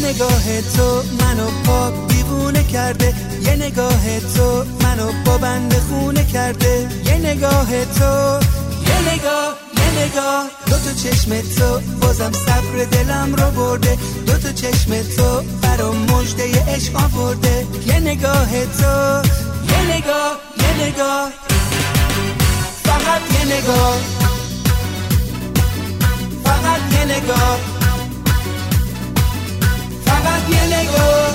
نگاه تو منو پاک دیوونه کرده، یه نگاه تو منو با بنده خونه کرده، یه نگاه تو، یه نگاه دوتا چشم تو بازم صبر دلم رو برده، دوتا چشم تو برام مژده عشق آورده، یه نگاه تو، یه نگاه فقط یه نگاه، فقط یه نگاه، فقط یه نگاه،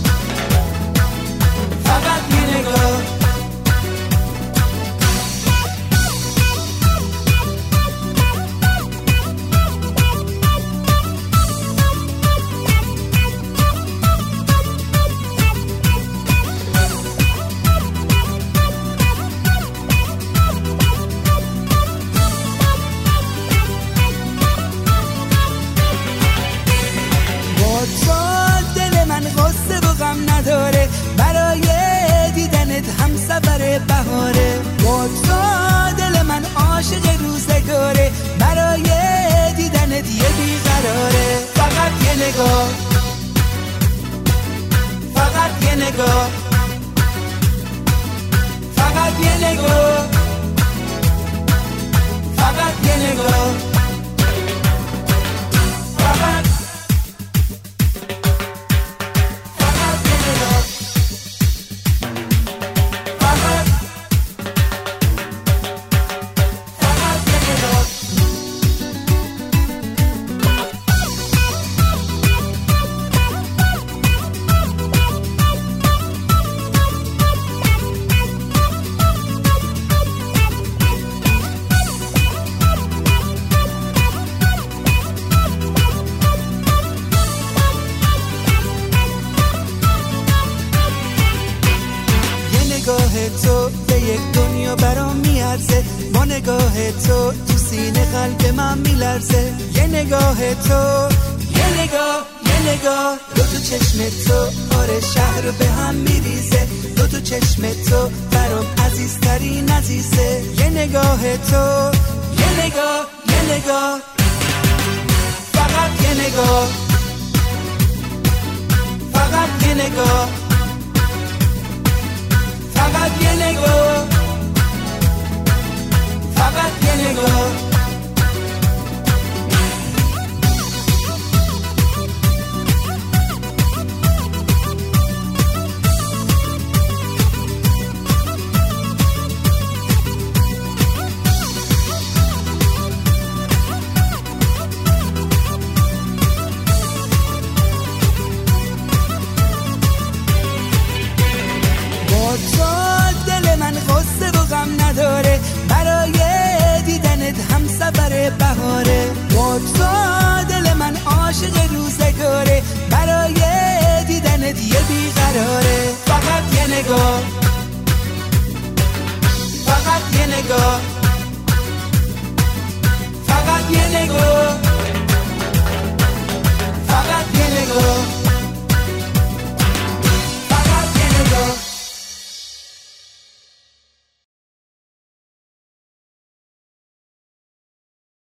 فقط یه نگاه. همسفر بهاره با تو، دل من عاشق روزگاره، برای دیدنت یه بیقراره، فقط یه نگاه، فقط یه نگاه، فقط یه نگاه، فقط یه نگاه، فقط نگاه تو به یک دنیا برام میارزه، با نگاه تو تو سینه قلب من میلرزه، یه نگاه تو، یه نگاه دوتا چشم تو آره شهر به هم میریزه، دوتا چشم تو برام عزیزترین عزیزه، یه نگاه تو، یه نگاه فقط یه نگاه، فقط یه نگاه، فقط یه نگاه، فقط یه نگاه. نداره برای دیدنت همسفر بهاره، با تو دل من عاشق روزگاره، برای دیدنت یه بیقراره، فقط یه نگاه، فقط یه نگاه.